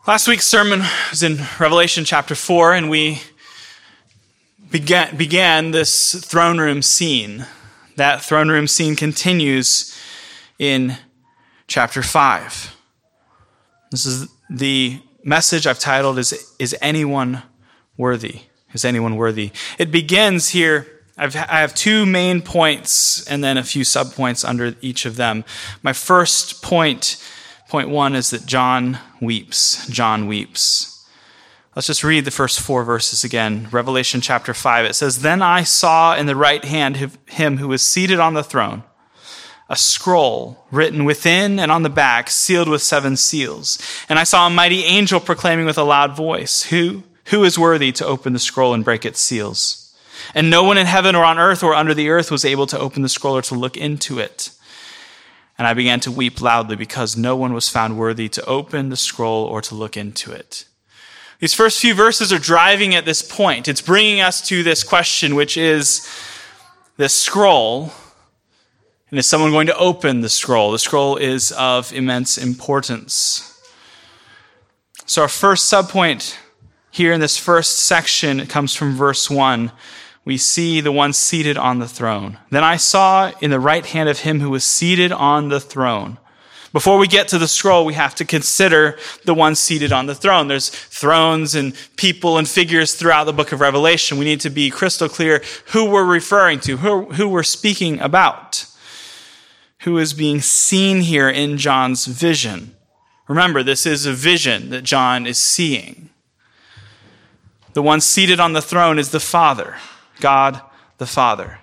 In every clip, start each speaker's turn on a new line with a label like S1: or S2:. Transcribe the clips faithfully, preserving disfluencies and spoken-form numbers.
S1: Last week's sermon was in Revelation chapter four, and we began, began this throne room scene. That throne room scene continues in chapter five. This is the message I've titled, Is, is anyone worthy? Is anyone worthy? It begins here. I've, I have two main points and then a few subpoints under each of them. My first point Point one is that John weeps. John weeps. Let's just read the first four verses again. Revelation chapter five. It says, Then I saw in the right hand of him who was seated on the throne a scroll written within and on the back, sealed with seven seals. And I saw a mighty angel proclaiming with a loud voice, Who, who is worthy to open the scroll and break its seals? And no one in heaven or on earth or under the earth was able to open the scroll or to look into it. And I began to weep loudly because no one was found worthy to open the scroll or to look into it. These first few verses are driving at this point. It's bringing us to this question, which is this scroll. And is someone going to open the scroll? The scroll is of immense importance. So our first subpoint here in this first section, it comes from verse one. We see the one seated on the throne. Then I saw in the right hand of him who was seated on the throne. Before we get to the scroll, we have to consider the one seated on the throne. There's thrones and people and figures throughout the book of Revelation. We need to be crystal clear who we're referring to, who, who we're speaking about, who is being seen here in John's vision. Remember, this is a vision that John is seeing. The one seated on the throne is the Father. God the Father.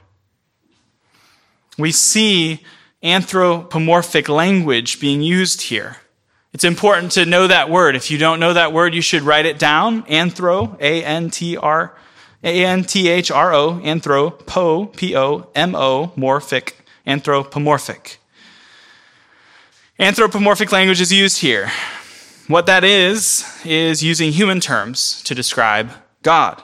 S1: We see anthropomorphic language being used here. It's important to know that word. If you don't know that word, you should write it down. Anthro, A N T R, A N T H R O, anthropo, P O M O, morphic, anthropomorphic. Anthropomorphic language is used here. What that is, is using human terms to describe God.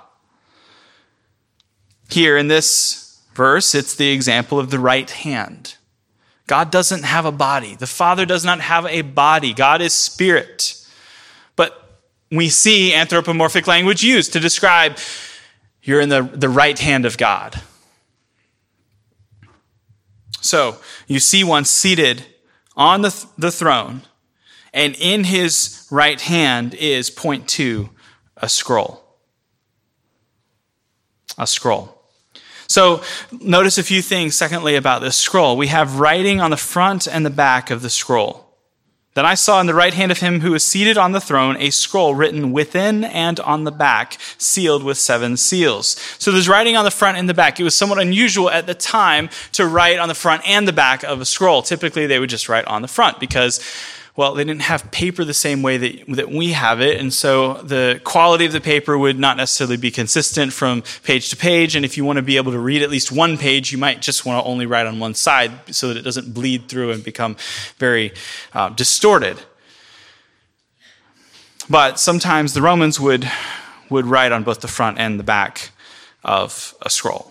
S1: Here in this verse, it's the example of the right hand. God doesn't have a body. The Father does not have a body. God is spirit. But we see anthropomorphic language used to describe you're in the, the right hand of God. So you see one seated on the, th- the throne, and in his right hand is, point two, a scroll. A scroll. So notice a few things, secondly, about this scroll. We have writing on the front and the back of the scroll. Then I saw in the right hand of him who was seated on the throne a scroll written within and on the back, sealed with seven seals. So there's writing on the front and the back. It was somewhat unusual at the time to write on the front and the back of a scroll. Typically, they would just write on the front because, well, they didn't have paper the same way that, that we have it, and so the quality of the paper would not necessarily be consistent from page to page, and if you want to be able to read at least one page, you might just want to only write on one side so that it doesn't bleed through and become very uh, distorted. But sometimes the Romans would, would write on both the front and the back of a scroll.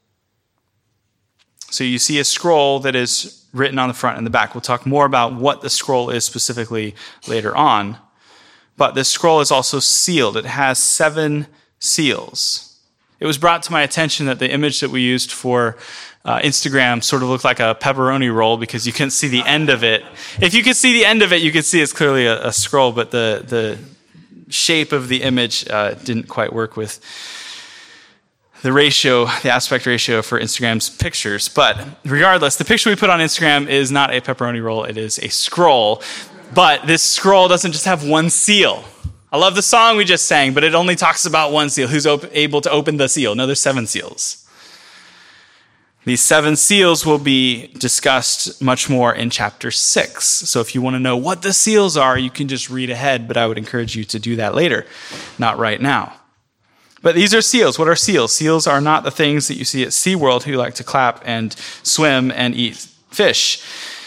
S1: So you see a scroll that is written on the front and the back. We'll talk more about what the scroll is specifically later on. But this scroll is also sealed. It has seven seals. It was brought to my attention that the image that we used for uh, Instagram sort of looked like a pepperoni roll because you couldn't see the end of it. If you could see the end of it, you could see it's clearly a, a scroll, but the, the shape of the image uh, didn't quite work with the ratio, the aspect ratio for Instagram's pictures. But regardless, the picture we put on Instagram is not a pepperoni roll, it is a scroll. But this scroll doesn't just have one seal. I love the song we just sang, but it only talks about one seal. Who's op- able to open the seal? No, there's seven seals. These seven seals will be discussed much more in chapter six. So if you want to know what the seals are, you can just read ahead, but I would encourage you to do that later, not right now. But these are seals. What are seals? Seals are not the things that you see at SeaWorld who like to clap and swim and eat fish.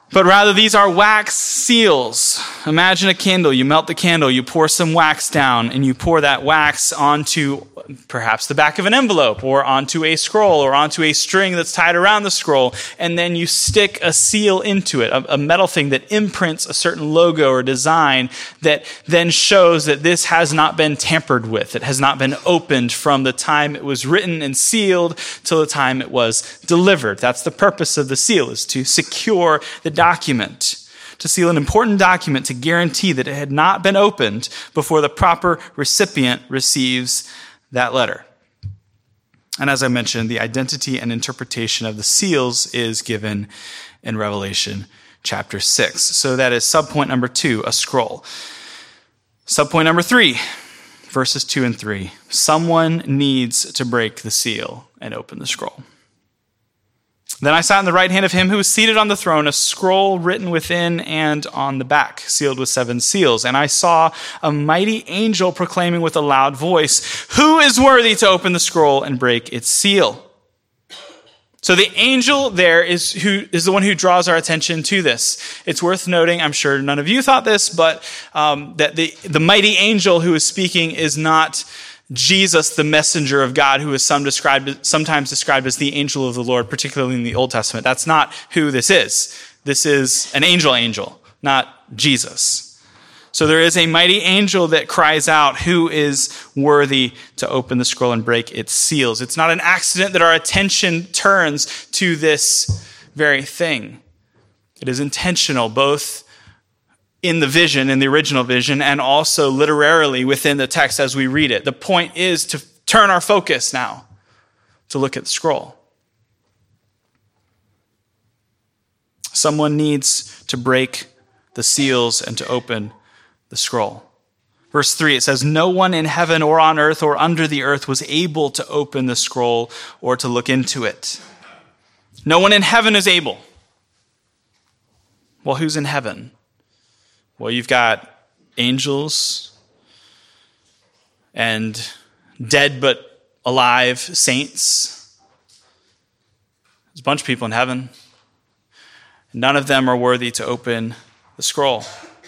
S1: But rather, these are wax seals. Imagine a candle. You melt the candle, you pour some wax down, and you pour that wax onto perhaps the back of an envelope, or onto a scroll, or onto a string that's tied around the scroll, and then you stick a seal into it, a, a metal thing that imprints a certain logo or design that then shows that this has not been tampered with. It has not been opened from the time it was written and sealed till the time it was delivered. That's the purpose of the seal, is to secure the document, to seal an important document to guarantee that it had not been opened before the proper recipient receives that letter. And as I mentioned, the identity and interpretation of the seals is given in Revelation chapter six. So that is subpoint number two, a scroll. Subpoint number three, verses two and three. Someone needs to break the seal and open the scroll. Then I saw in the right hand of him who was seated on the throne a scroll written within and on the back, sealed with seven seals. And I saw a mighty angel proclaiming with a loud voice, "Who is worthy to open the scroll and break its seal?" So the angel there is who is the one who draws our attention to this. It's worth noting, I'm sure none of you thought this, but um, that the, the mighty angel who is speaking is not Jesus, the messenger of God, who is some described, sometimes described as the angel of the Lord, particularly in the Old Testament. That's not who this is. This is an angel angel, not Jesus. So there is a mighty angel that cries out, "Who is worthy to open the scroll and break its seals?" It's not an accident that our attention turns to this very thing. It is intentional, both in the vision, in the original vision, and also literarily within the text as we read it. The point is to turn our focus now to look at the scroll. Someone needs to break the seals and to open the scroll. Verse three, it says, "No one in heaven or on earth or under the earth was able to open the scroll or to look into it." No one in heaven is able. Well, who's in heaven? Well, you've got angels and dead but alive saints. There's a bunch of people in heaven. None of them are worthy to open the scroll.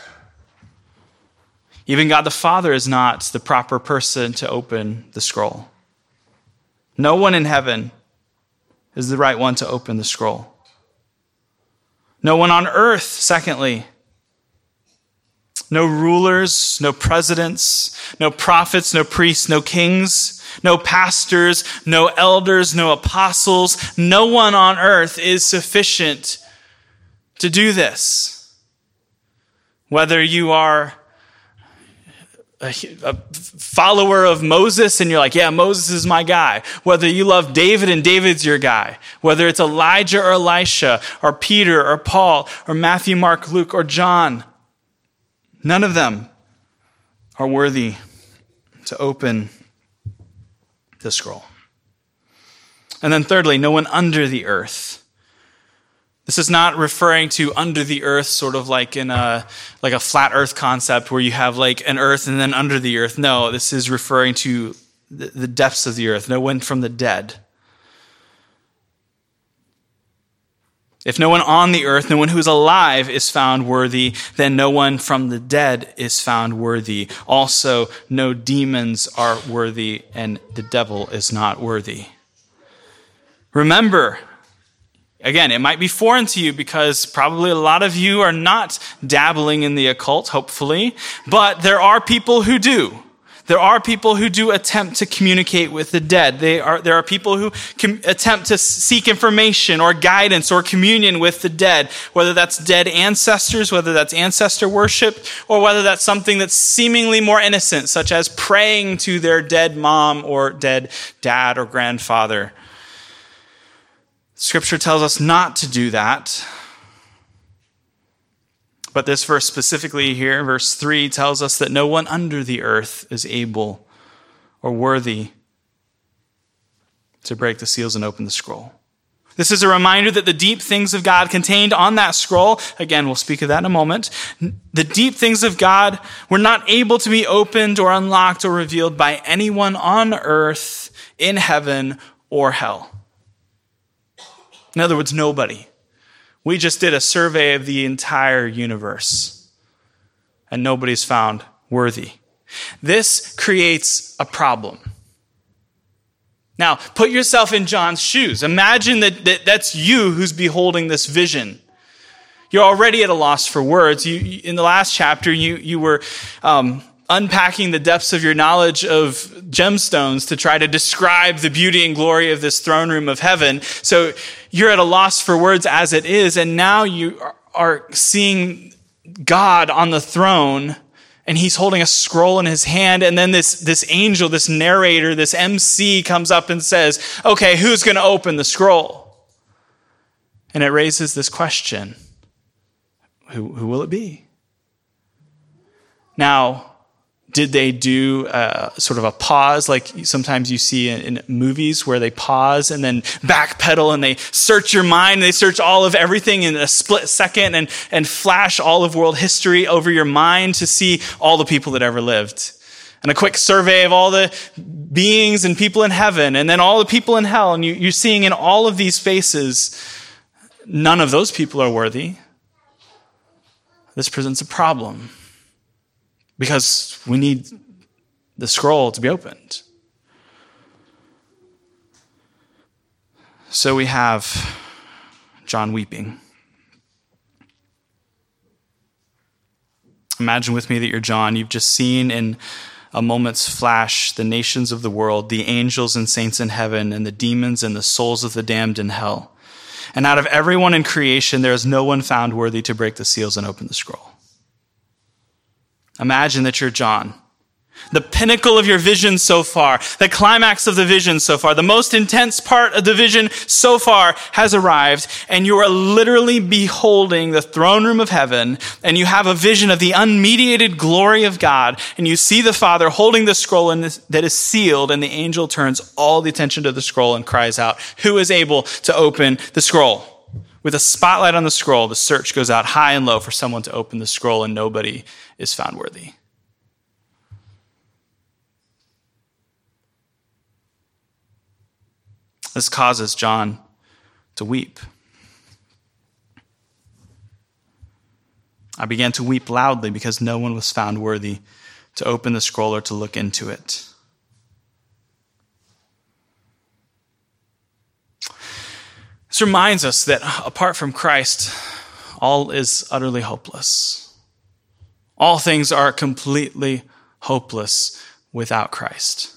S1: Even God the Father is not the proper person to open the scroll. No one in heaven is the right one to open the scroll. No one on earth, secondly. No rulers, no presidents, no prophets, no priests, no kings, no pastors, no elders, no apostles. No one on earth is sufficient to do this. Whether you are a, a follower of Moses and you're like, yeah, Moses is my guy. Whether you love David and David's your guy. Whether it's Elijah or Elisha or Peter or Paul or Matthew, Mark, Luke, or John. None of them are worthy to open the scroll. And then thirdly, no one under the earth. This is not referring to under the earth, sort of like in a like a flat earth concept where you have like an earth and then under the earth. No, this is referring to the, the depths of the earth. No one from the dead. If no one on the earth, no one who is alive is found worthy, then no one from the dead is found worthy. Also, no demons are worthy, and the devil is not worthy. Remember, again, it might be foreign to you because probably a lot of you are not dabbling in the occult, hopefully, but there are people who do. There are people who do attempt to communicate with the dead. They are, there are people who com- attempt to seek information or guidance or communion with the dead, whether that's dead ancestors, whether that's ancestor worship, or whether that's something that's seemingly more innocent, such as praying to their dead mom or dead dad or grandfather. Scripture tells us not to do that. But this verse specifically here, verse three, tells us that no one under the earth is able or worthy to break the seals and open the scroll. This is a reminder that the deep things of God contained on that scroll, again, we'll speak of that in a moment, the deep things of God were not able to be opened or unlocked or revealed by anyone on earth, in heaven, or hell. In other words, nobody We just did a survey of the entire universe, and nobody's found worthy. This creates a problem. Now, put yourself in John's shoes. Imagine that, that that's you who's beholding this vision. You're already at a loss for words. You, in the last chapter, you, you were um, unpacking the depths of your knowledge of gemstones to try to describe the beauty and glory of this throne room of heaven. So you're at a loss for words as it is, and now you are seeing God on the throne, and he's holding a scroll in his hand, and then this, this angel, this narrator, this M C comes up and says, okay, who's going to open the scroll? And it raises this question. Who, who will it be? Now, did they do a, sort of a pause like sometimes you see in, in movies where they pause and then backpedal and they search your mind, they search all of everything in a split second and, and flash all of world history over your mind to see all the people that ever lived? And a quick survey of all the beings and people in heaven and then all the people in hell. And you, you're seeing in all of these faces, none of those people are worthy. This presents a problem because we need the scroll to be opened. So we have John weeping. Imagine with me that you're John. You've just seen in a moment's flash the nations of the world, the angels and saints in heaven, and the demons and the souls of the damned in hell. And out of everyone in creation, there is no one found worthy to break the seals and open the scroll. Imagine that you're John. The pinnacle of your vision so far, the climax of the vision so far, the most intense part of the vision so far has arrived, and you are literally beholding the throne room of heaven, and you have a vision of the unmediated glory of God, and you see the Father holding the scroll in this, that is sealed, and the angel turns all the attention to the scroll and cries out, who is able to open the scroll? With a spotlight on the scroll, the search goes out high and low for someone to open the scroll, and nobody is found worthy. This causes John to weep. I began to weep loudly because no one was found worthy to open the scroll or to look into it. This reminds us that apart from Christ, all is utterly hopeless. All things are completely hopeless without Christ.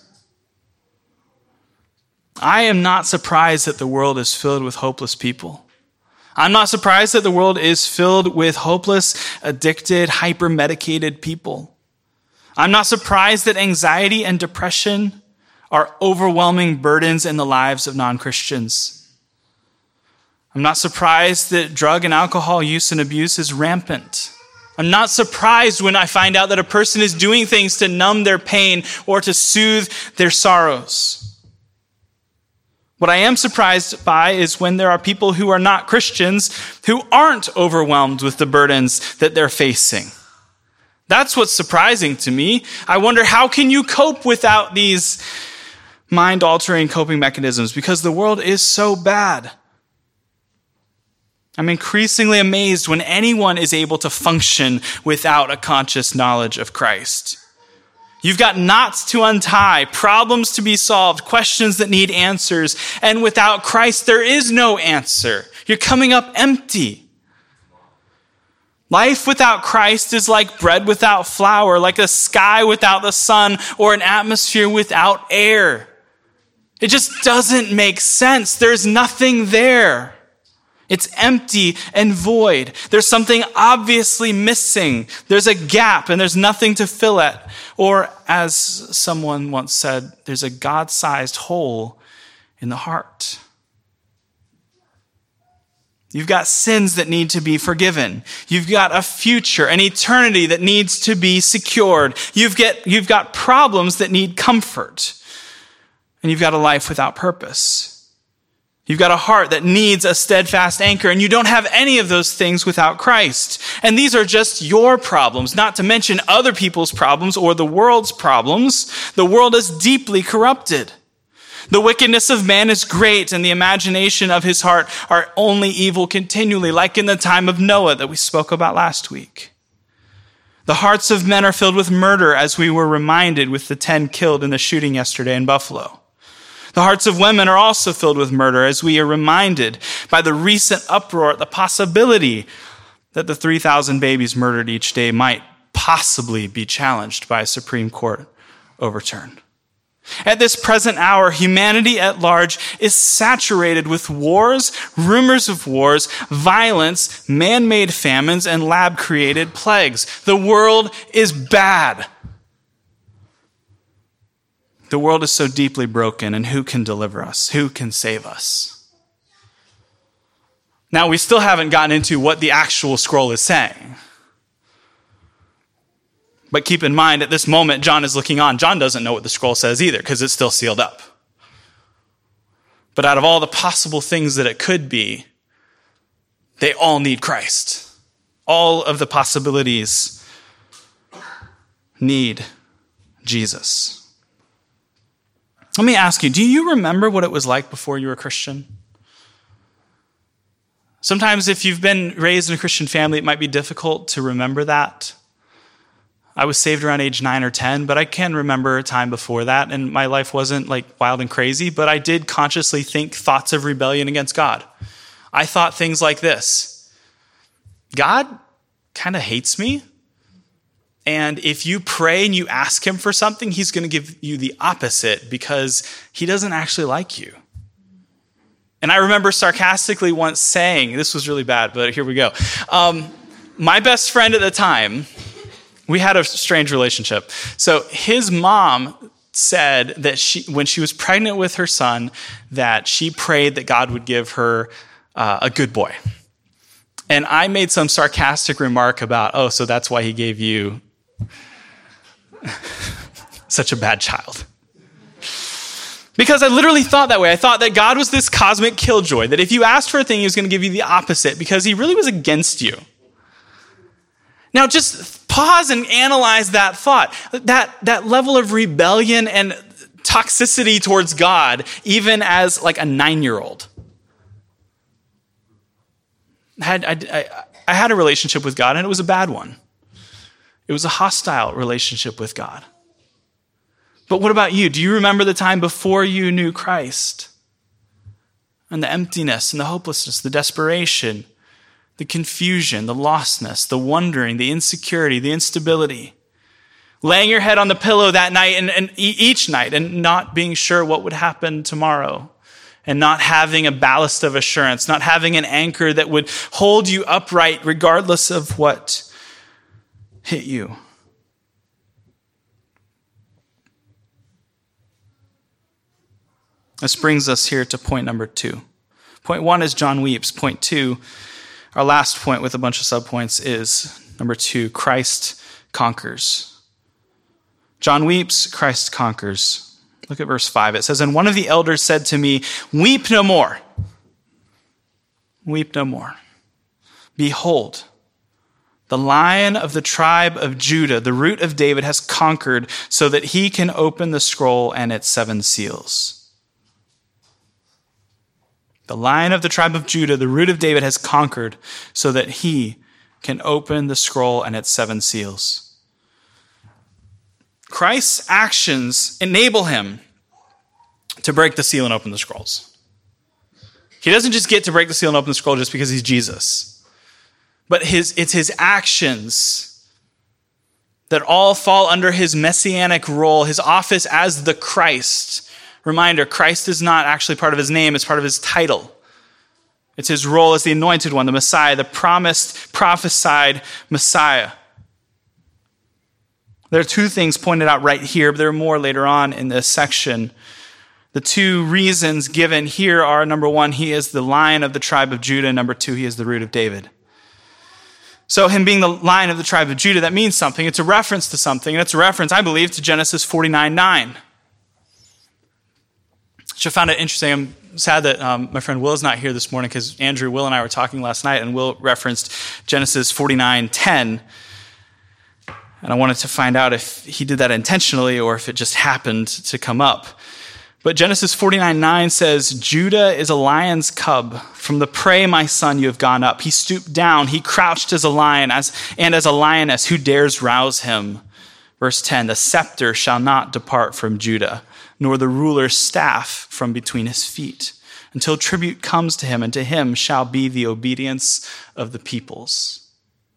S1: I am not surprised that the world is filled with hopeless people. I'm not surprised that the world is filled with hopeless, addicted, hyper-medicated people. I'm not surprised that anxiety and depression are overwhelming burdens in the lives of non-Christians. I'm not surprised that drug and alcohol use and abuse is rampant. I'm not surprised when I find out that a person is doing things to numb their pain or to soothe their sorrows. What I am surprised by is when there are people who are not Christians who aren't overwhelmed with the burdens that they're facing. That's what's surprising to me. I wonder, how can you cope without these mind-altering coping mechanisms? Because the world is so bad. I'm increasingly amazed when anyone is able to function without a conscious knowledge of Christ. You've got knots to untie, problems to be solved, questions that need answers. And without Christ, there is no answer. You're coming up empty. Life without Christ is like bread without flour, like a sky without the sun, or an atmosphere without air. It just doesn't make sense. There's nothing there. It's empty and void. There's something obviously missing. There's a gap and there's nothing to fill it. Or as someone once said, there's a God-sized hole in the heart. You've got sins that need to be forgiven. You've got a future, an eternity that needs to be secured. You've got, you've got problems that need comfort. And you've got a life without purpose. You've got a heart that needs a steadfast anchor, and you don't have any of those things without Christ. And these are just your problems, not to mention other people's problems or the world's problems. The world is deeply corrupted. The wickedness of man is great, and the imagination of his heart are only evil continually, like in the time of Noah that we spoke about last week. The hearts of men are filled with murder, as we were reminded with the ten killed in the shooting yesterday in Buffalo. The hearts of women are also filled with murder, as we are reminded by the recent uproar at the possibility that the three thousand babies murdered each day might possibly be challenged by a Supreme Court overturn. At this present hour, humanity at large is saturated with wars, rumors of wars, violence, man-made famines, and lab-created plagues. The world is bad. The world is so deeply broken, and who can deliver us? Who can save us? Now, we still haven't gotten into what the actual scroll is saying. But keep in mind, at this moment, John is looking on. John doesn't know what the scroll says either, because it's still sealed up. But out of all the possible things that it could be, they all need Christ. All of the possibilities need Jesus. Let me ask you, do you remember what it was like before you were a Christian? Sometimes if you've been raised in a Christian family, it might be difficult to remember that. I was saved around age nine or ten, but I can remember a time before that, and my life wasn't like wild and crazy, but I did consciously think thoughts of rebellion against God. I thought things like this: God kind of hates me, and if you pray and you ask him for something, he's going to give you the opposite because he doesn't actually like you. And I remember sarcastically once saying, this was really bad, but here we go. Um, my best friend at the time, we had a strange relationship. So his mom said that she, when she was pregnant with her son, that she prayed that God would give her uh, a good boy. And I made some sarcastic remark about, oh, so that's why he gave you such a bad child. Because I literally thought that way. I thought that God was this cosmic killjoy, that if you asked for a thing, he was going to give you the opposite because he really was against you. Now, just pause and analyze that thought. That, that level of rebellion and toxicity towards God, even as like a nine-year-old. I had, I, I, I had a relationship with God, and it was a bad one. It was a hostile relationship with God. But what about you? Do you remember the time before you knew Christ? And the emptiness and the hopelessness, the desperation, the confusion, the lostness, the wondering, the insecurity, the instability. Laying your head on the pillow that night and, and each night and not being sure what would happen tomorrow. And not having a ballast of assurance, not having an anchor that would hold you upright regardless of what hit you. This brings us here to point number two. Point one is John weeps. Point two, our last point with a bunch of subpoints, is number two, Christ conquers. John weeps, Christ conquers. Look at verse five. It says, "And one of the elders said to me, 'Weep no more. Weep no more. Behold, the Lion of the tribe of Judah, the root of David, has conquered so that he can open the scroll and its seven seals.'" The Lion of the tribe of Judah, the root of David, has conquered so that he can open the scroll and its seven seals. Christ's actions enable him to break the seal and open the scrolls. He doesn't just get to break the seal and open the scroll just because he's Jesus. But his, it's his actions that all fall under his messianic role, his office as the Christ. Reminder, Christ is not actually part of his name, it's part of his title. It's his role as the anointed one, the Messiah, the promised, prophesied Messiah. There are two things pointed out right here, but there are more later on in this section. The two reasons given here are, number one, he is the Lion of the tribe of Judah, and number two, he is the root of David. So him being the Lion of the tribe of Judah, that means something. It's a reference to something, and it's a reference, I believe, to Genesis forty-nine nine. Which I found it interesting. I'm sad that um, my friend Will is not here this morning because Andrew, Will, and I were talking last night, and Will referenced Genesis forty-nine ten. And I wanted to find out if he did that intentionally or if it just happened to come up. But Genesis forty-nine nine says, Judah is a lion's cub. From the prey, my son, you have gone up. He stooped down. He crouched as a lion as, and as a lioness. Who dares rouse him? Verse ten, the scepter shall not depart from Judah, nor the ruler's staff from between his feet, until tribute comes to him, and to him shall be the obedience of the peoples.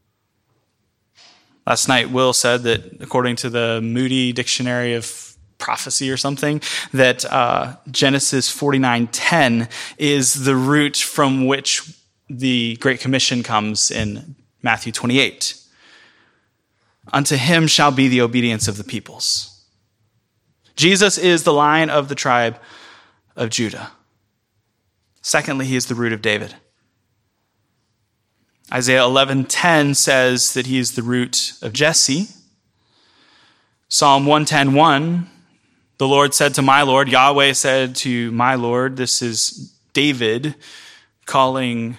S1: Last night, Will said that according to the Moody Dictionary of Prophecy or something, that uh, Genesis forty-nine ten is the root from which the Great Commission comes in Matthew twenty-eight. Unto him shall be the obedience of the peoples. Jesus is the Lion of the tribe of Judah. Secondly, he is the root of David. Isaiah eleven ten says that he is the root of Jesse. Psalm one ten one, the Lord said to my Lord, Yahweh said to my Lord, this is David calling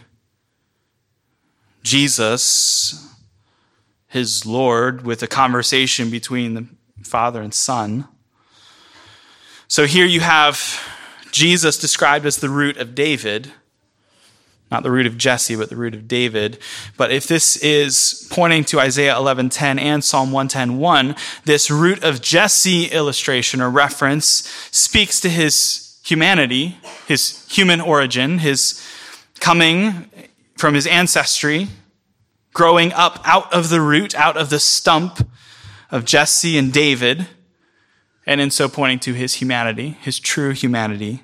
S1: Jesus his Lord with a conversation between the Father and Son. So here you have Jesus described as the root of David, not the root of Jesse, but the root of David. But if this is pointing to Isaiah eleven ten and Psalm one ten one, this root of Jesse illustration or reference speaks to his humanity, his human origin, his coming from his ancestry, growing up out of the root, out of the stump of Jesse and David, and in so pointing to his humanity, his true humanity.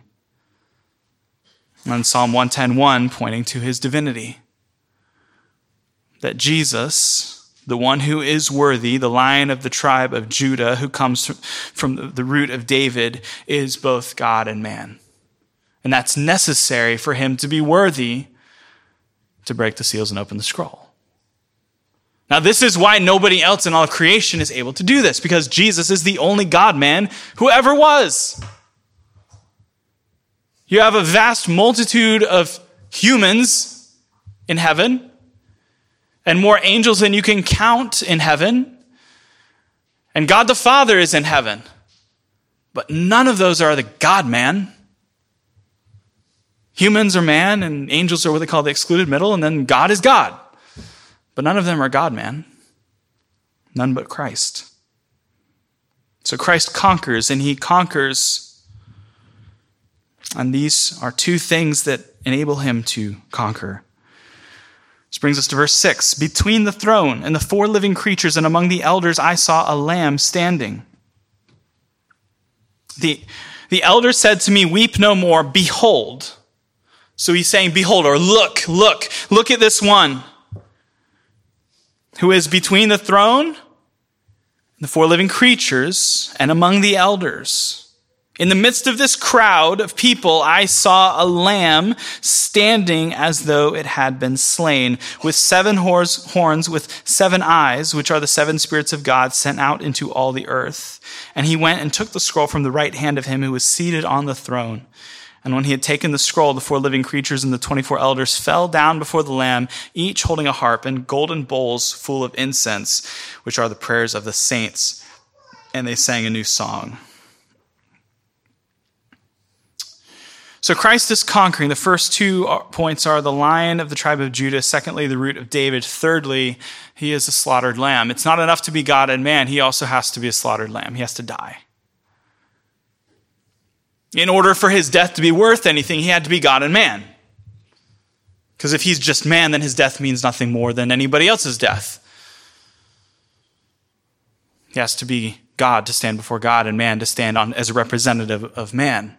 S1: And Psalm one ten one pointing to his divinity. That Jesus, the one who is worthy, the Lion of the tribe of Judah, who comes from the root of David, is both God and man. And that's necessary for him to be worthy to break the seals and open the scroll. Now, this is why nobody else in all of creation is able to do this, because Jesus is the only God-man who ever was. You have a vast multitude of humans in heaven, and more angels than you can count in heaven. And God the Father is in heaven. But none of those are the God-man. Humans are man, and angels are what they call the excluded middle, and then God is God. But none of them are God-man. None but Christ. So Christ conquers, and he conquers. And these are two things that enable him to conquer. This brings us to verse six. Between the throne and the four living creatures and among the elders, I saw a lamb standing. The, the elder said to me, weep no more, behold. So he's saying, behold, or look, look, look at this one who is between the throne and the four living creatures and among the elders. In the midst of this crowd of people, I saw a lamb standing as though it had been slain, with seven horns, with seven eyes, which are the seven spirits of God sent out into all the earth. And he went and took the scroll from the right hand of him who was seated on the throne. And when he had taken the scroll, the four living creatures and the twenty-four elders fell down before the Lamb, each holding a harp and golden bowls full of incense, which are the prayers of the saints. And they sang a new song. So Christ is conquering. The first two points are the Lion of the tribe of Judah. Secondly, the root of David. Thirdly, he is a slaughtered lamb. It's not enough to be God and man. He also has to be a slaughtered lamb. He has to die. In order for his death to be worth anything, he had to be God and man. Because if he's just man, then his death means nothing more than anybody else's death. He has to be God to stand before God, and man to stand on as a representative of man.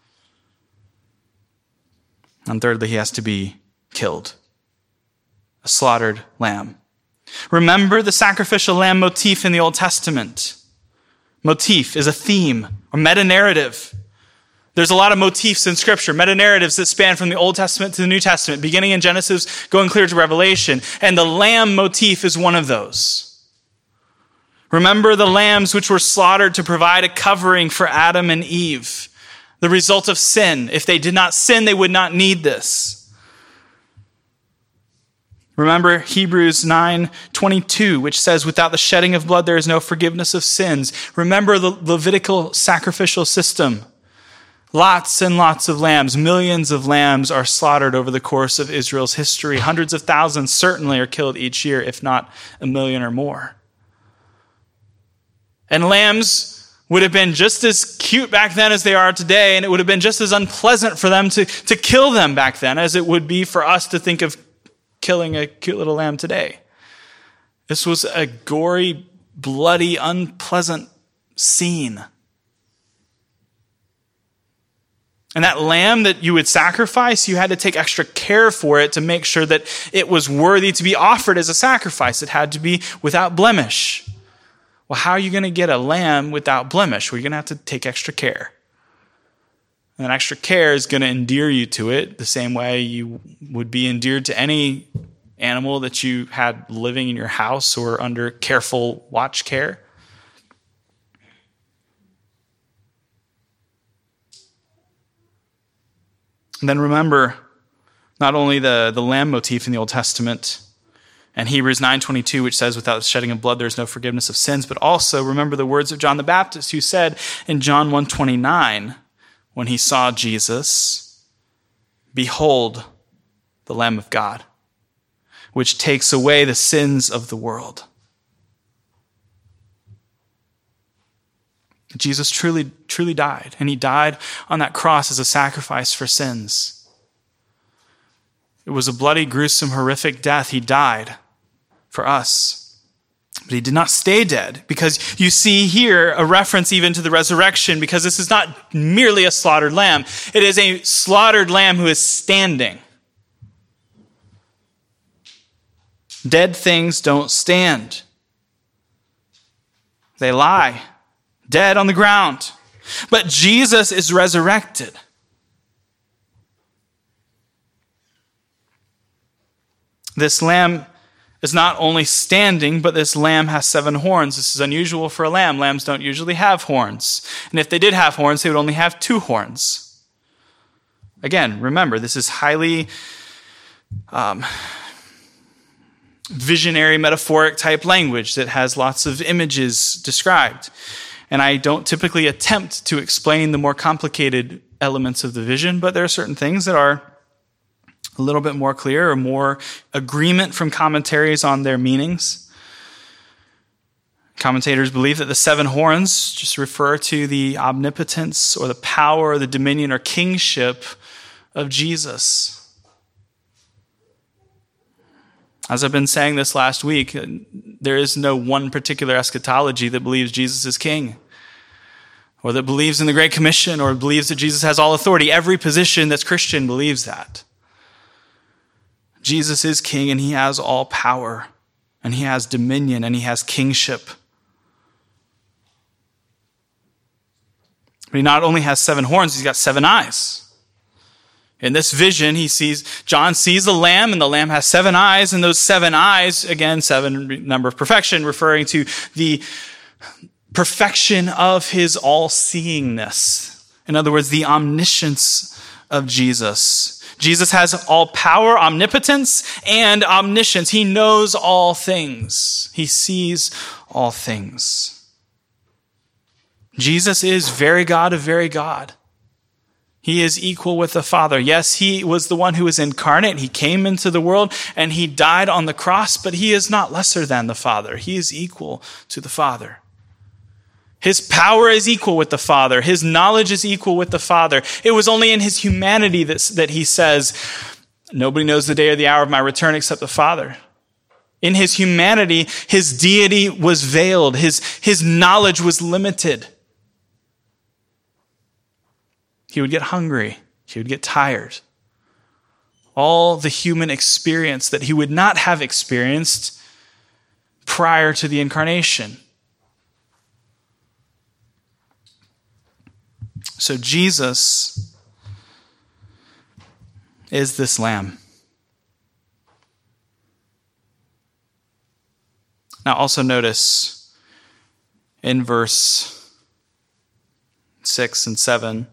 S1: And thirdly, he has to be killed. A slaughtered lamb. Remember the sacrificial lamb motif in the Old Testament. Motif is a theme or meta-narrative. There's a lot of motifs in Scripture, meta-narratives that span from the Old Testament to the New Testament, beginning in Genesis, going clear to Revelation. And the lamb motif is one of those. Remember the lambs which were slaughtered to provide a covering for Adam and Eve. The result of sin. If they did not sin, they would not need this. Remember Hebrews nine twenty-two, which says, without the shedding of blood, there is no forgiveness of sins. Remember the Levitical sacrificial system. Lots and lots of lambs, millions of lambs are slaughtered over the course of Israel's history. Hundreds of thousands certainly are killed each year, if not a million or more. And lambs would have been just as cute back then as they are today, and it would have been just as unpleasant for them to, to kill them back then as it would be for us to think of killing a cute little lamb today. This was a gory, bloody, unpleasant scene. And that lamb that you would sacrifice, you had to take extra care for it to make sure that it was worthy to be offered as a sacrifice. It had to be without blemish. Well, how are you going to get a lamb without blemish? Well, you're going to have to take extra care. And that extra care is going to endear you to it the same way you would be endeared to any animal that you had living in your house or under careful watch care. And then remember not only the, the lamb motif in the Old Testament and Hebrews nine twenty-two, which says, without the shedding of blood, there is no forgiveness of sins, but also remember the words of John the Baptist, who said in John one twenty-nine, when he saw Jesus, behold, the Lamb of God, which takes away the sins of the world. Jesus truly, truly died, and he died on that cross as a sacrifice for sins. It was a bloody, gruesome, horrific death. He died for us. But he did not stay dead, because you see here a reference even to the resurrection, because this is not merely a slaughtered lamb. It is a slaughtered lamb who is standing. Dead things don't stand. They lie. Dead on the ground. But Jesus is resurrected. This lamb is not only standing, but this lamb has seven horns. This is unusual for a lamb. Lambs don't usually have horns. And if they did have horns, they would only have two horns. Again, remember, this is highly um, visionary, metaphoric type language that has lots of images described. And I don't typically attempt to explain the more complicated elements of the vision, but there are certain things that are a little bit more clear or more agreement from commentaries on their meanings. Commentators believe that the seven horns just refer to the omnipotence or the power or the dominion or kingship of Jesus. As I've been saying this last week, there is no one particular eschatology that believes Jesus is king, or that believes in the Great Commission, or believes that Jesus has all authority. Every position that's Christian believes that. Jesus is king, and he has all power, and he has dominion, and he has kingship. But he not only has seven horns, he's got seven eyes. In this vision, he sees, John sees the lamb, and the lamb has seven eyes, and those seven eyes, again, seven number of perfection, referring to the perfection of his all-seeingness. In other words, the omniscience of Jesus. Jesus has all power, omnipotence, and omniscience. He knows all things. He sees all things. Jesus is very God of very God. He is equal with the Father. Yes, he was the one who was incarnate. He came into the world and he died on the cross, but he is not lesser than the Father. He is equal to the Father. His power is equal with the Father. His knowledge is equal with the Father. It was only in his humanity that, that he says, nobody knows the day or the hour of my return except the Father. In his humanity, his deity was veiled. His, his knowledge was limited. He would get hungry. He would get tired. All the human experience that he would not have experienced prior to the incarnation. So Jesus is this lamb. Now also notice in verse six and seven,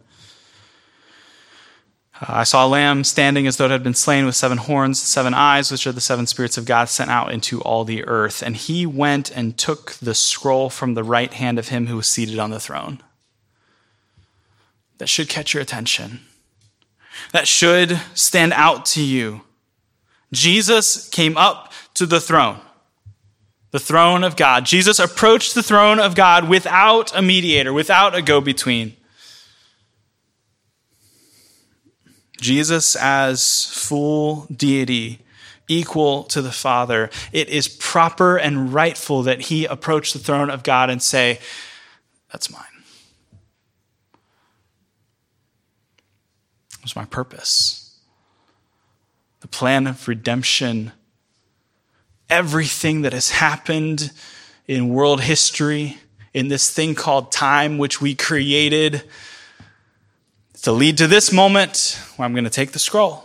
S1: I saw a lamb standing as though it had been slain with seven horns, seven eyes, which are the seven spirits of God sent out into all the earth. And he went and took the scroll from the right hand of him who was seated on the throne. that should catch your attention, that should stand out to you. Jesus came up to the throne, the throne of God. Jesus approached the throne of God without a mediator, without a go-between. Jesus as full deity, equal to the Father. It is proper and rightful that he approach the throne of God and say, that's mine. It was my purpose. The plan of redemption. Everything that has happened in world history, in this thing called time, which we created, to lead to this moment where I'm going to take the scroll.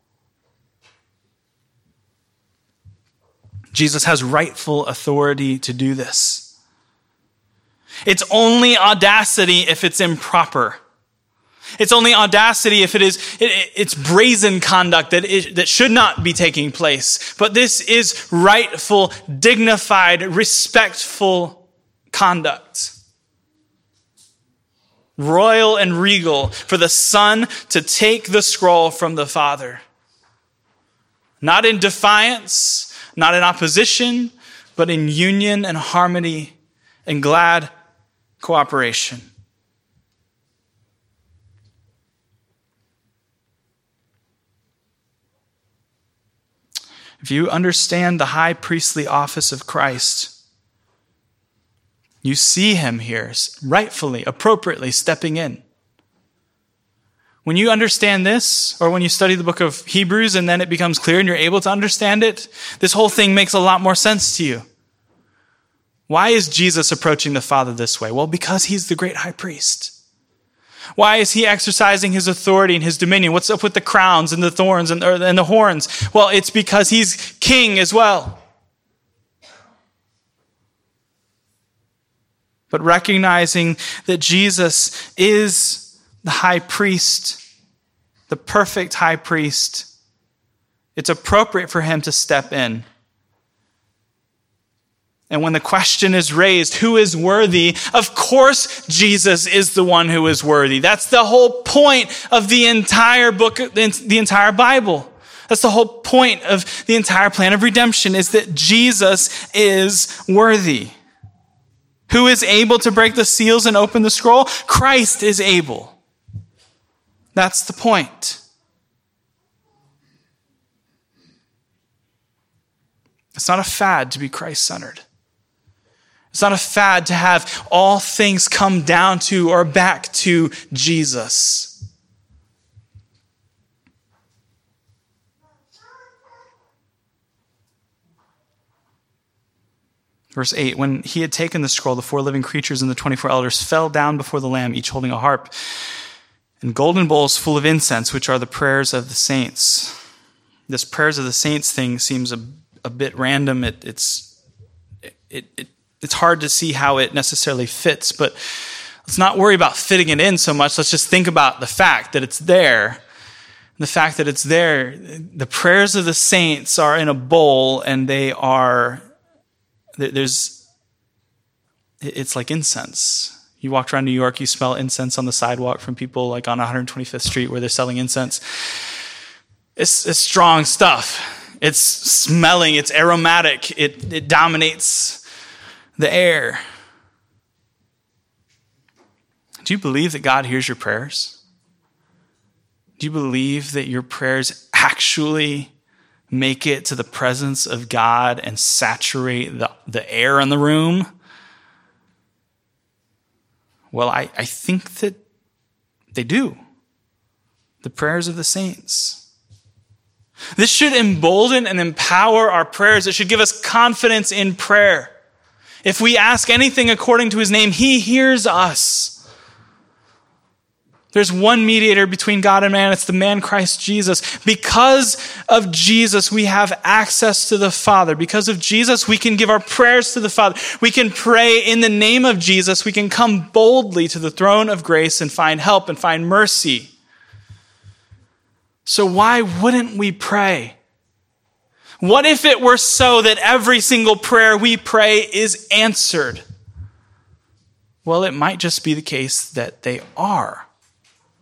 S1: Jesus has rightful authority to do this. It's only audacity if it's improper. It's only audacity if it is it, it's brazen conduct that is, that should not be taking place. But this is rightful, dignified, respectful conduct. Royal and regal for the Son to take the scroll from the Father. Not in defiance, not in opposition, but in union and harmony and glad cooperation. If you understand the high priestly office of Christ, you see him here rightfully, appropriately stepping in. When you understand this, or when you study the book of Hebrews and then it becomes clear and you're able to understand it, this whole thing makes a lot more sense to you. Why is Jesus approaching the Father this way? Well, because he's the great high priest. Why is he exercising his authority and his dominion? What's up with the crowns and the thorns and, or, and the horns? Well, it's because he's king as well. But recognizing that Jesus is the high priest, the perfect high priest, it's appropriate for him to step in. And when the question is raised, who is worthy? Of course, Jesus is the one who is worthy. That's the whole point of the entire book, the entire Bible. That's the whole point of the entire plan of redemption, is that Jesus is worthy. Who is able to break the seals and open the scroll? Christ is able. That's the point. It's not a fad to be Christ-centered. It's not a fad to have all things come down to or back to Jesus. Verse eight, when he had taken the scroll, the four living creatures and the twenty-four elders fell down before the Lamb, each holding a harp and golden bowls full of incense, which are the prayers of the saints. This prayers of the saints thing seems a, a bit random. It, it's it, it it's hard to see how it necessarily fits, but let's not worry about fitting it in so much. Let's just think about the fact that it's there. The fact that it's there. The prayers of the saints are in a bowl, and they are... There's, it's like incense. You walk around New York, you smell incense on the sidewalk from people like on one hundred twenty-fifth Street where they're selling incense. It's, it's strong stuff. It's smelling, it's aromatic, it, it dominates the air. Do you believe that God hears your prayers? Do you believe that your prayers actually make it to the presence of God and saturate the, the air in the room? Well, I, I think that they do. The prayers of the saints. This should embolden and empower our prayers. It should give us confidence in prayer. If we ask anything according to his name, he hears us. There's one mediator between God and man. It's the man Christ Jesus. Because of Jesus, we have access to the Father. Because of Jesus, we can give our prayers to the Father. We can pray in the name of Jesus. We can come boldly to the throne of grace and find help and find mercy. So why wouldn't we pray? What if it were so that every single prayer we pray is answered? Well, it might just be the case that they are.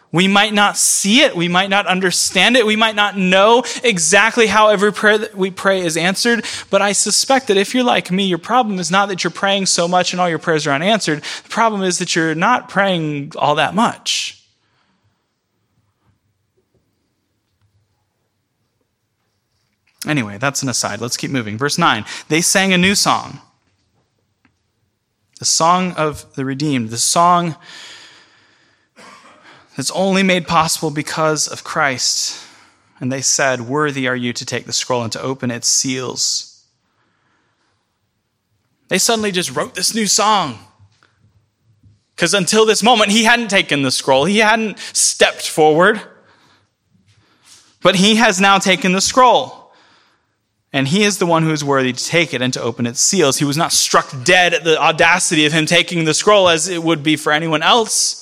S1: We might not see it. We might not understand it. We might not know exactly how every prayer that we pray is answered. But I suspect that if you're like me, your problem is not that you're praying so much and all your prayers are unanswered. The problem is that you're not praying all that much. Anyway, that's an aside. Let's keep moving. Verse nine, they sang a new song. The song of the redeemed. The song that's only made possible because of Christ. And they said, worthy are you to take the scroll and to open its seals. They suddenly just wrote this new song. Because until this moment, he hadn't taken the scroll. He hadn't stepped forward. But he has now taken the scroll. And he is the one who is worthy to take it and to open its seals. He was not struck dead at the audacity of him taking the scroll as it would be for anyone else.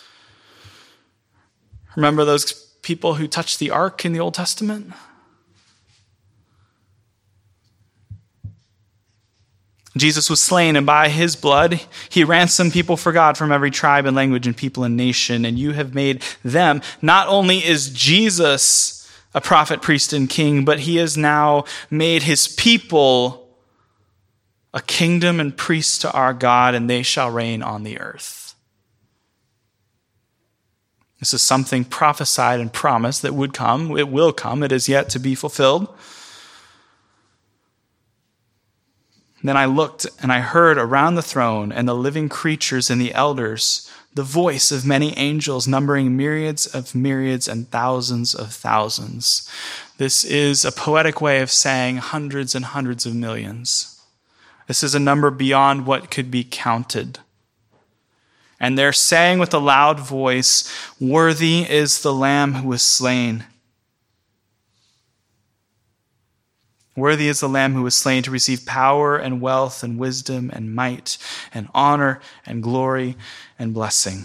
S1: Remember those people who touched the ark in the Old Testament? Jesus was slain, and by his blood, he ransomed people for God from every tribe and language and people and nation. And you have made them. Not only is Jesus a prophet, priest, and king, but he has now made his people a kingdom and priests to our God, and they shall reign on the earth. This is something prophesied and promised that would come. It will come. It is yet to be fulfilled. Then I looked and I heard around the throne and the living creatures and the elders the voice of many angels numbering myriads of myriads and thousands of thousands. This is a poetic way of saying hundreds and hundreds of millions. This is a number beyond what could be counted. And they're saying with a loud voice, worthy is the Lamb who was slain. Worthy is the Lamb who was slain to receive power and wealth and wisdom and might and honor and glory and blessing.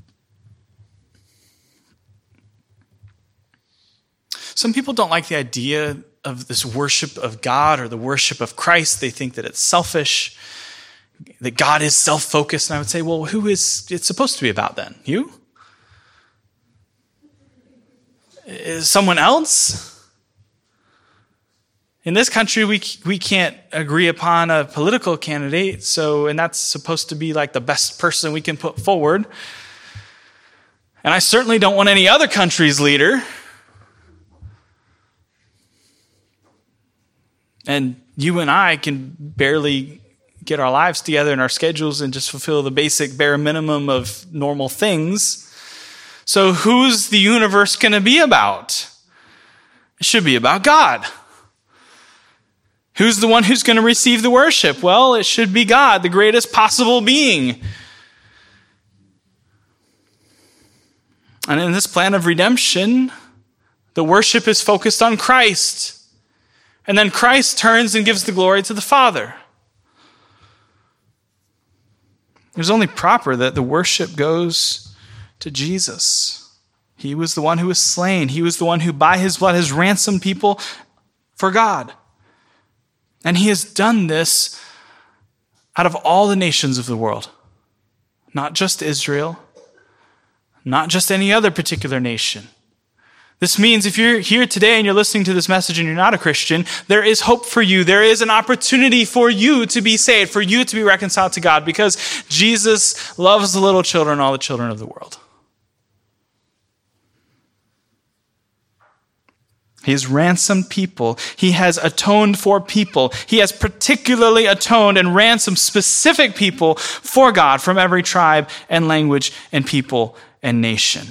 S1: Some people don't like the idea of this worship of God or the worship of Christ. They think that it's selfish, that God is self-focused. And I would say, well, who is it supposed to be about then? You? Is someone else? In this country, we we can't agree upon a political candidate, so and that's supposed to be like the best person we can put forward. And I certainly don't want any other country's leader. And you and I can barely get our lives together and our schedules and just fulfill the basic bare minimum of normal things. So who's the universe going to be about? It should be about God. Who's the one who's going to receive the worship? Well, it should be God, the greatest possible being. And in this plan of redemption, the worship is focused on Christ. And then Christ turns and gives the glory to the Father. It was only proper that the worship goes to Jesus. He was the one who was slain. He was the one who by his blood has ransomed people for God. And he has done this out of all the nations of the world. Not just Israel. Not just any other particular nation. This means if you're here today and you're listening to this message and you're not a Christian, there is hope for you. There is an opportunity for you to be saved, for you to be reconciled to God, because Jesus loves the little children, all the children of the world. He has ransomed people. He has atoned for people. He has particularly atoned and ransomed specific people for God from every tribe and language and people and nation.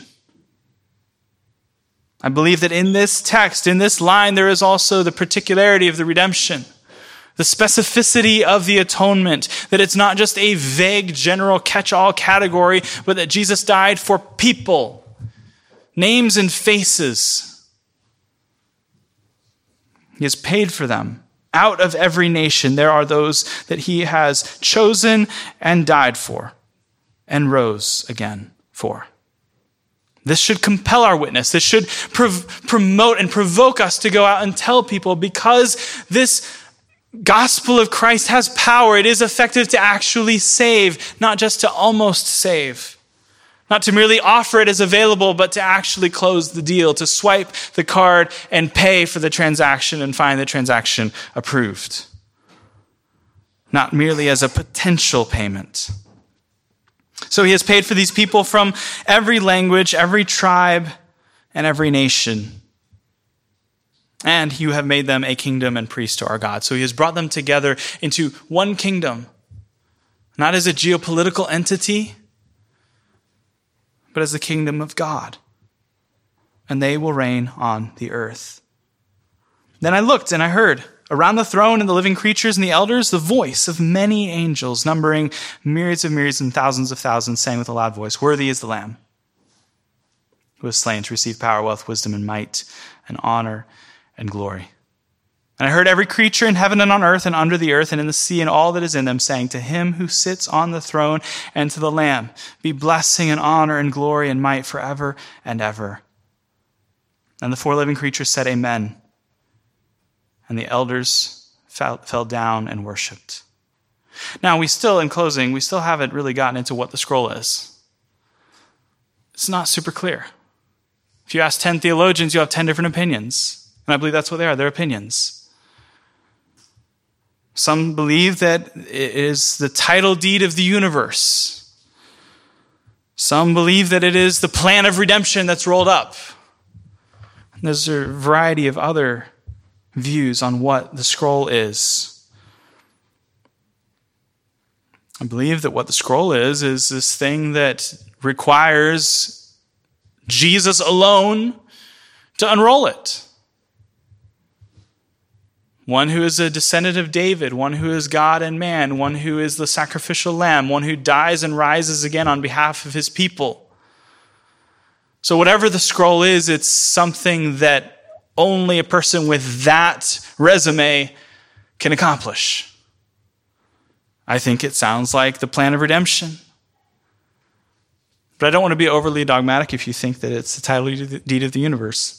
S1: I believe that in this text, in this line, there is also the particularity of the redemption, the specificity of the atonement, that it's not just a vague general catch-all category, but that Jesus died for people, names and faces. He has paid for them. Out of every nation, there are those that he has chosen and died for and rose again for. This should compel our witness. This should prov- promote and provoke us to go out and tell people, because this gospel of Christ has power. It is effective to actually save, not just to almost save. Not to merely offer it as available, but to actually close the deal, to swipe the card and pay for the transaction and find the transaction approved. Not merely as a potential payment. So he has paid for these people from every language, every tribe, and every nation. And you have made them a kingdom and priest to our God. So he has brought them together into one kingdom, not as a geopolitical entity, but as the kingdom of God. And they will reign on the earth. Then I looked and I heard around the throne and the living creatures and the elders the voice of many angels, numbering myriads of myriads and thousands of thousands, saying with a loud voice, "Worthy is the Lamb who was slain to receive power, wealth, wisdom, and might, and honor, and glory." And I heard every creature in heaven and on earth and under the earth and in the sea and all that is in them saying, "To him who sits on the throne and to the Lamb be blessing and honor and glory and might forever and ever." And the four living creatures said, "Amen." And the elders fell, fell down and worshiped. Now, we still, in closing, we still haven't really gotten into what the scroll is. It's not super clear. If you ask ten theologians, you'll have ten different opinions. And I believe that's what they are, they're opinions. Some believe that it is the title deed of the universe. Some believe that it is the plan of redemption that's rolled up. And there's a variety of other views on what the scroll is. I believe that what the scroll is, is this thing that requires Jesus alone to unroll it. One who is a descendant of David, one who is God and man, one who is the sacrificial lamb, one who dies and rises again on behalf of his people. So whatever the scroll is, it's something that only a person with that resume can accomplish. I think it sounds like the plan of redemption. But I don't want to be overly dogmatic if you think that it's the title deed of the universe.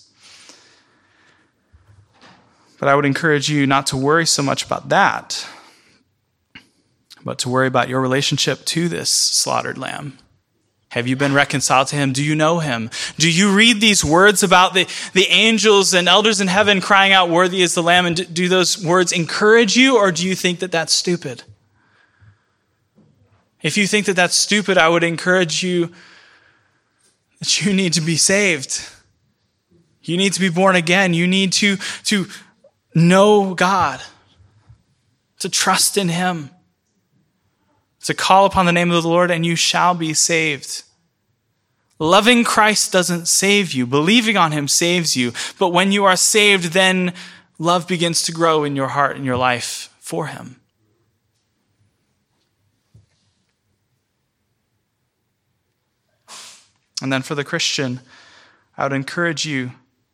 S1: But I would encourage you not to worry so much about that, but to worry about your relationship to this slaughtered lamb. Have you been reconciled to him? Do you know him? Do you read these words about the, the angels and elders in heaven crying out, "Worthy is the Lamb"? And do those words encourage you, or do you think that that's stupid? If you think that that's stupid, I would encourage you that you need to be saved. You need to be born again. You need to, to know God, to trust in him, to call upon the name of the Lord, and you shall be saved. Loving Christ doesn't save you. Believing on him saves you. But when you are saved, then love begins to grow in your heart and your life for him. And then for the Christian, I would encourage you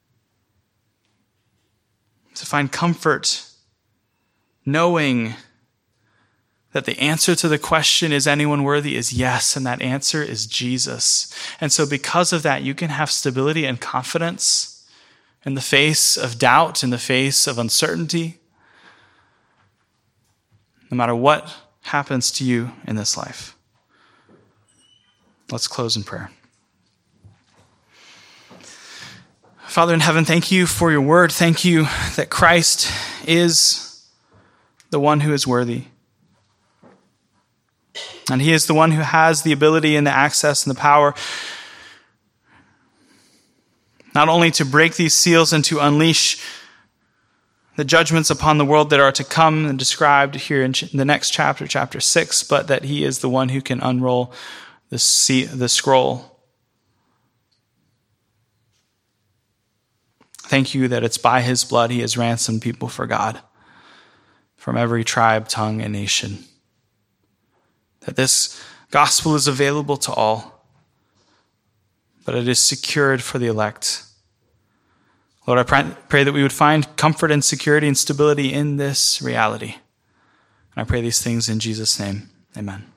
S1: to find comfort knowing that the answer to the question, "Is anyone worthy?" is yes, and that answer is Jesus. And so because of that, you can have stability and confidence in the face of doubt, in the face of uncertainty, no matter what happens to you in this life. Let's close in prayer. Father in heaven, thank you for your word. Thank you that Christ is the one who is worthy. And he is the one who has the ability and the access and the power not only to break these seals and to unleash the judgments upon the world that are to come and described here in the next chapter, chapter six, but that he is the one who can unroll the, sea, the scroll. Thank you that it's by his blood he has ransomed people for God from every tribe, tongue, and nation. That this gospel is available to all, but it is secured for the elect. Lord, I pray that we would find comfort and security and stability in this reality. And I pray these things in Jesus' name. Amen.